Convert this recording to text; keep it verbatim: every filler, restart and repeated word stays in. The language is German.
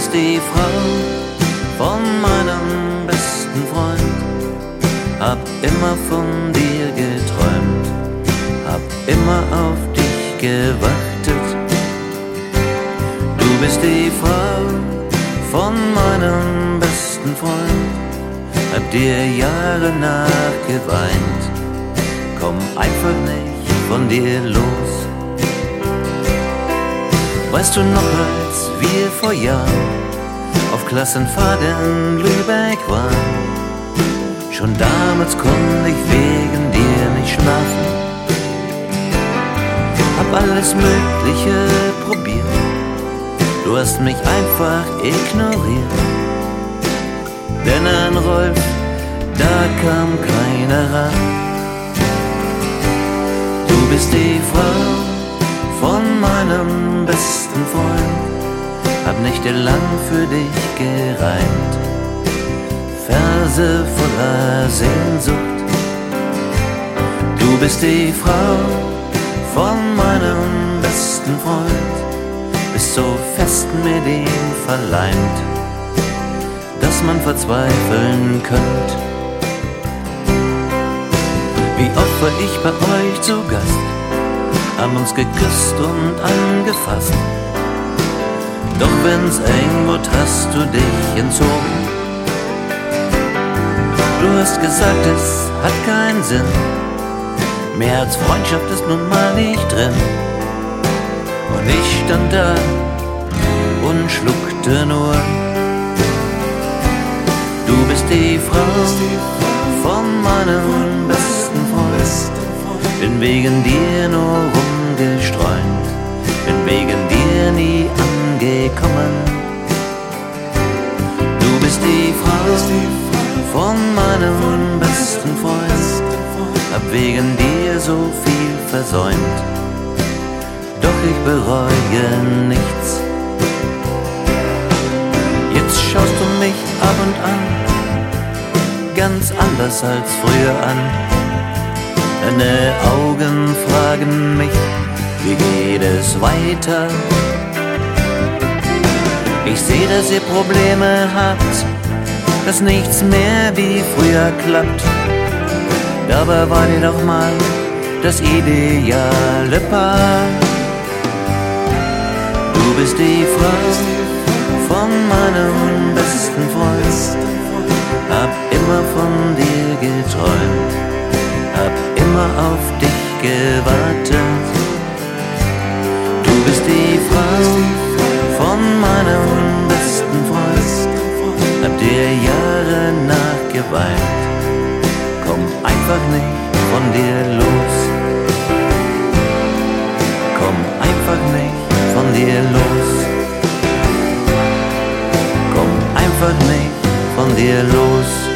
bist die Frau von meinem besten Freund. Hab immer von dir geträumt, hab immer auf dich gewartet. Du bist die Frau von meinem besten Freund, hab dir Jahre nachgeweint, komm einfach nicht von dir los. Weißt du noch, als wir vor Jahren auf Klassenfahrt in Lübeck waren, schon damals konnte ich wegen dir nicht schlafen. Hab alles Mögliche probiert, du hast mich einfach ignoriert. Denn an Rolf, da kam keiner ran. Du bist die Frau von meinem besten Freund, hab nächtelang für dich gereimt, Verse voller Sehnsucht. Du bist die Frau von meinem besten Freund, bist so fest mit ihm verleimt, dass man verzweifeln könnte. Wie oft war ich bei euch zu Gast, haben uns geküsst und angefasst. Doch wenn's eng wird, hast du dich entzogen. Du hast gesagt, es hat keinen Sinn, mehr als Freundschaft ist nun mal nicht drin. Und ich stand da und schluckte nur. Du bist die Frau von meinem besten Freund, bin wegen dir nur rumgestreunt, bin wegen dir nie angekommen. Du bist die Frau von meinem besten Freund, hab wegen dir so viel versäumt, doch ich bereue nichts. Jetzt schaust du mich ab und an ganz anders als früher an. Deine Augen fragen mich, wie geht es weiter? Ich seh, dass ihr Probleme habt, dass nichts mehr wie früher klappt. Dabei war dir doch mal das ideale Paar. Du bist die Frau von meinem besten Freund, hab immer von dir geträumt, hab immer auf dich gewartet. Du bist die Frau von meinem besten Freund, hab dir Jahre nachgeweint, komm einfach nicht von dir los. Komm einfach nicht von dir los. Komm einfach nicht von dir los.